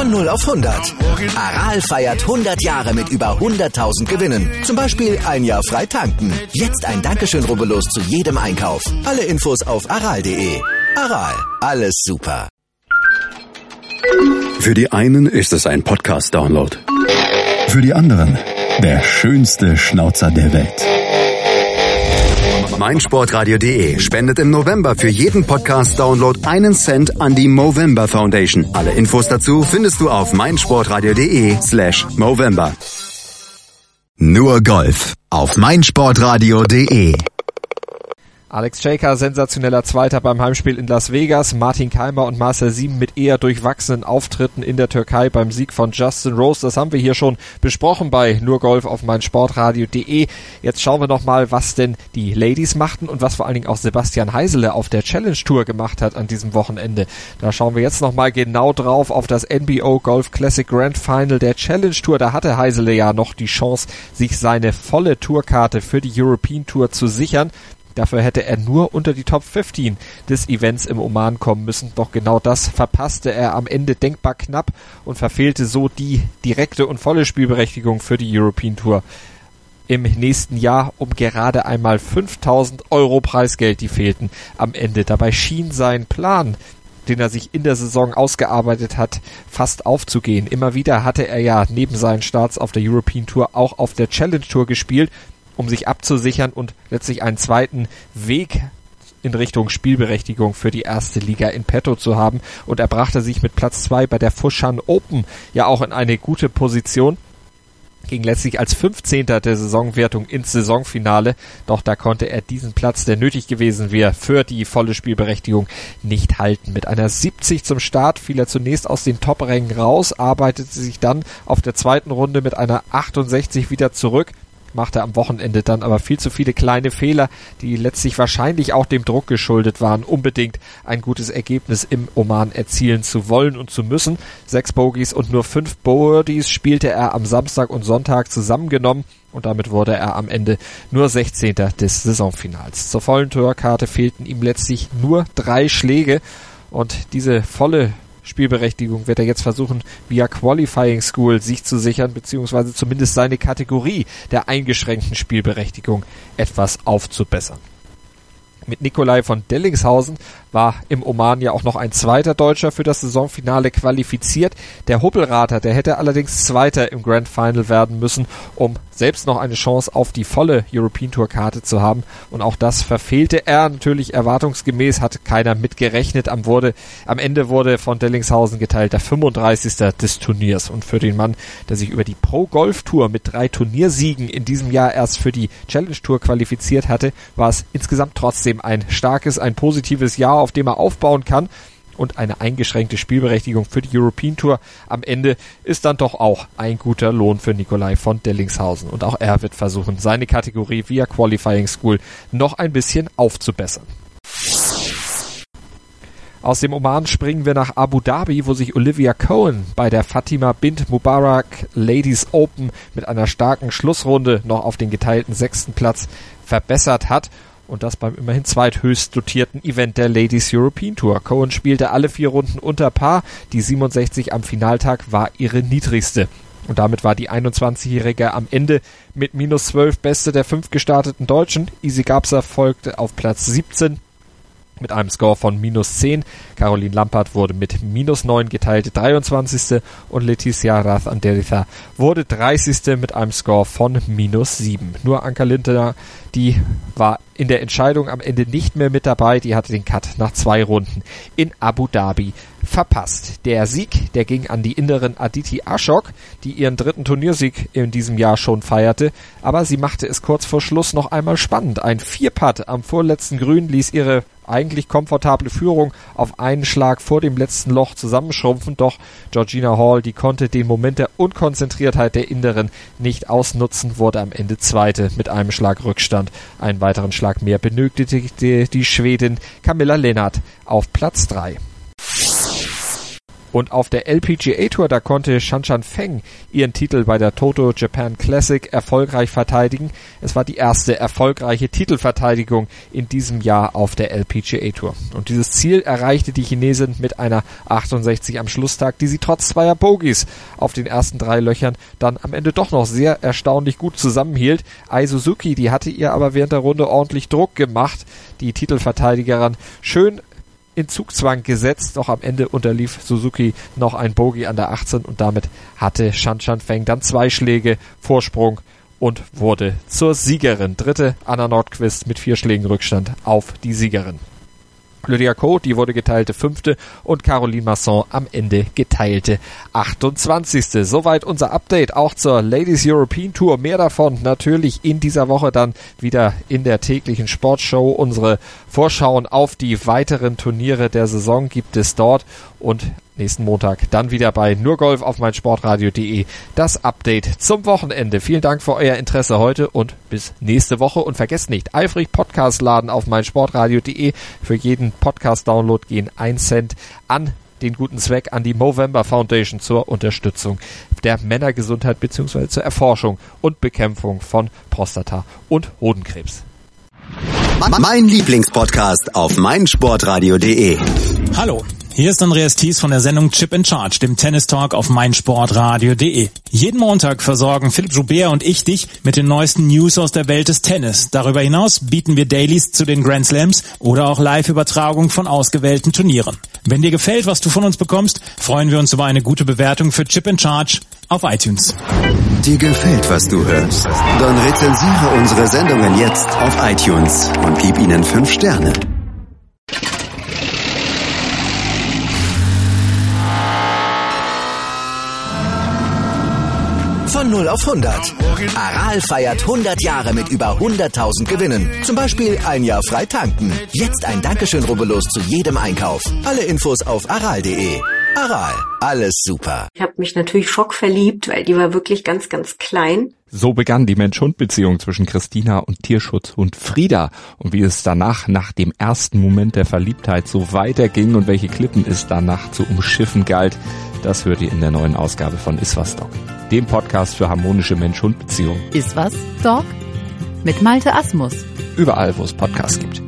Von 0 auf 100. Aral feiert 100 Jahre mit über 100.000 Gewinnen. Zum Beispiel ein Jahr frei tanken. Jetzt ein Dankeschön, rubbellos zu jedem Einkauf. Alle Infos auf aral.de. Aral, alles super. Für die einen ist es ein Podcast-Download. Für die anderen der schönste Schnauzer der Welt. meinsportradio.de spendet im November für jeden Podcast-Download 1 Cent an die Movember Foundation. Alle Infos dazu findest du auf meinsportradio.de/Movember. Nur Golf auf meinsportradio.de. Alex Cejka, sensationeller Zweiter beim Heimspiel in Las Vegas. Martin Kaymer und Marcel Sieben mit eher durchwachsenen Auftritten in der Türkei beim Sieg von Justin Rose. Das haben wir hier schon besprochen bei Nur Golf auf meinsportradio.de. Jetzt schauen wir nochmal, was denn die Ladies machten und was vor allen Dingen auch Sebastian Heisele auf der Challenge Tour gemacht hat an diesem Wochenende. Da schauen wir jetzt nochmal genau drauf auf das NBO Golf Classic Grand Final der Challenge Tour. Da hatte Heisele ja noch die Chance, sich seine volle Tourkarte für die European Tour zu sichern. Dafür hätte er nur unter die Top 15 des Events im Oman kommen müssen. Doch genau das verpasste er am Ende denkbar knapp und verfehlte so die direkte und volle Spielberechtigung für die European Tour im nächsten Jahr um gerade einmal 5.000 Euro Preisgeld, die fehlten am Ende. Dabei schien sein Plan, den er sich in der Saison ausgearbeitet hat, fast aufzugehen. Immer wieder hatte er ja neben seinen Starts auf der European Tour auch auf der Challenge Tour gespielt, um sich abzusichern und letztlich einen zweiten Weg in Richtung Spielberechtigung für die erste Liga in petto zu haben. Und er brachte sich mit Platz 2 bei der Foshan Open ja auch in eine gute Position, ging letztlich als 15. der Saisonwertung ins Saisonfinale, doch da konnte er diesen Platz, der nötig gewesen wäre für die volle Spielberechtigung, nicht halten. Mit einer 70 zum Start fiel er zunächst aus den Top-Rängen raus, arbeitete sich dann auf der zweiten Runde mit einer 68 wieder zurück, machte am Wochenende dann aber viel zu viele kleine Fehler, die letztlich wahrscheinlich auch dem Druck geschuldet waren, unbedingt ein gutes Ergebnis im Oman erzielen zu wollen und zu müssen. 6 Bogies und nur 5 Birdies spielte er am Samstag und Sonntag zusammengenommen und damit wurde er am Ende nur 16. des Saisonfinals. Zur vollen Tourkarte fehlten ihm letztlich nur 3 Schläge und diese volle Spielberechtigung wird er jetzt versuchen, via Qualifying School sich zu sichern, beziehungsweise zumindest seine Kategorie der eingeschränkten Spielberechtigung etwas aufzubessern. Mit Nikolai von Dellingshausen war im Oman ja auch noch ein zweiter Deutscher für das Saisonfinale qualifiziert. Der Huppelrater, der hätte allerdings Zweiter im Grand Final werden müssen, um selbst noch eine Chance auf die volle European Tour Karte zu haben. Und auch das verfehlte er natürlich erwartungsgemäß, hat keiner mitgerechnet. Am Ende wurde von Dellingshausen geteilt der 35. des Turniers. Und für den Mann, der sich über die Pro Golf Tour mit 3 Turniersiegen in diesem Jahr erst für die Challenge Tour qualifiziert hatte, war es insgesamt trotzdem ein starkes, ein positives Jahr, auf dem er aufbauen kann. Und eine eingeschränkte Spielberechtigung für die European Tour am Ende ist dann doch auch ein guter Lohn für Nikolai von Dellingshausen. Und auch er wird versuchen, seine Kategorie via Qualifying School noch ein bisschen aufzubessern. Aus dem Oman springen wir nach Abu Dhabi, wo sich Olivia Cohen bei der Fatima Bint Mubarak Ladies Open mit einer starken Schlussrunde noch auf den geteilten 6. Platz verbessert hat. Und das beim immerhin zweithöchst dotierten Event der Ladies European Tour. Cohen spielte alle 4 Runden unter Par. Die 67 am Finaltag war ihre niedrigste. Und damit war die 21-Jährige am Ende mit -12 beste der 5 gestarteten Deutschen. Isi Gabser folgte auf Platz 17 mit einem Score von -10. Caroline Lampert wurde mit -9 geteilte 23. und Leticia Rath-Anderitha wurde 30. mit einem Score von -7. Nur Anka Lindner, die war in der Entscheidung am Ende nicht mehr mit dabei. Die hatte den Cut nach 2 Runden in Abu Dhabi verpasst. Der Sieg, der ging an die Inderin Aditi Ashok, die ihren 3. Turniersieg in diesem Jahr schon feierte, aber sie machte es kurz vor Schluss noch einmal spannend. Ein 4-Putt am vorletzten Grün ließ ihre eigentlich komfortable Führung auf einen Schlag vor dem letzten Loch zusammenschrumpfen, doch Georgina Hall, die konnte den Moment der Unkonzentriertheit der Inderin nicht ausnutzen, wurde am Ende Zweite mit einem Schlag Rückstand. Einen weiteren Schlag mehr benötigte die Schwedin Camilla Lennart auf Platz 3. Und auf der LPGA Tour, da konnte Shanshan Feng ihren Titel bei der Toto Japan Classic erfolgreich verteidigen. Es war die erste erfolgreiche Titelverteidigung in diesem Jahr auf der LPGA Tour. Und dieses Ziel erreichte die Chinesin mit einer 68 am Schlusstag, die sie trotz zweier Bogies auf den ersten 3 Löchern dann am Ende doch noch sehr erstaunlich gut zusammenhielt. Ai Suzuki, die hatte ihr aber während der Runde ordentlich Druck gemacht. Die Titelverteidigerin schön in Zugzwang gesetzt, doch am Ende unterlief Suzuki noch ein Bogey an der 18 und damit hatte Shanshan Feng dann 2 Schläge Vorsprung und wurde zur Siegerin. Dritte Anna Nordqvist mit 4 Schlägen Rückstand auf die Siegerin. Lydia Ko, die wurde geteilte 5. und Caroline Masson am Ende geteilte 28. Soweit unser Update auch zur Ladies European Tour. Mehr davon natürlich in dieser Woche dann wieder in der täglichen Sportshow. Unsere Vorschauen auf die weiteren Turniere der Saison gibt es dort und nächsten Montag dann wieder bei Nur Golf auf meinsportradio.de das Update zum Wochenende. Vielen Dank für euer Interesse heute und bis nächste Woche. Und vergesst nicht, eifrig Podcast laden auf meinsportradio.de. Für jeden Podcast-Download gehen 1 Cent an den guten Zweck an die Movember Foundation zur Unterstützung der Männergesundheit bzw. zur Erforschung und Bekämpfung von Prostata- und Hodenkrebs. Mein Lieblingspodcast auf meinsportradio.de. Hallo, hier ist Andreas Thies von der Sendung Chip in Charge, dem Tennis-Talk auf meinsportradio.de. Jeden Montag versorgen Philipp Joubert und ich dich mit den neuesten News aus der Welt des Tennis. Darüber hinaus bieten wir Dailies zu den Grand Slams oder auch Live-Übertragung von ausgewählten Turnieren. Wenn dir gefällt, was du von uns bekommst, freuen wir uns über eine gute Bewertung für Chip in Charge auf iTunes. Dir gefällt, was du hörst? Dann rezensiere unsere Sendungen jetzt auf iTunes und gib ihnen 5 Sterne. Von 0 auf 100. Aral feiert 100 Jahre mit über 100.000 Gewinnen. Zum Beispiel ein Jahr frei tanken. Jetzt ein Dankeschön, rubbellos zu jedem Einkauf. Alle Infos auf aral.de. Aral, alles super. Ich habe mich natürlich schockverliebt, weil die war wirklich ganz, ganz klein. So begann die Mensch-Hund-Beziehung zwischen Christina und Tierschutzhund Frieda. Und wie es danach, nach dem ersten Moment der Verliebtheit, so weiterging und welche Klippen es danach zu umschiffen galt, das hört ihr in der neuen Ausgabe von Iswas Dog, dem Podcast für harmonische Mensch-Hund-Beziehungen. Iswas Dog? Mit Malte Asmus. Überall, wo es Podcasts gibt.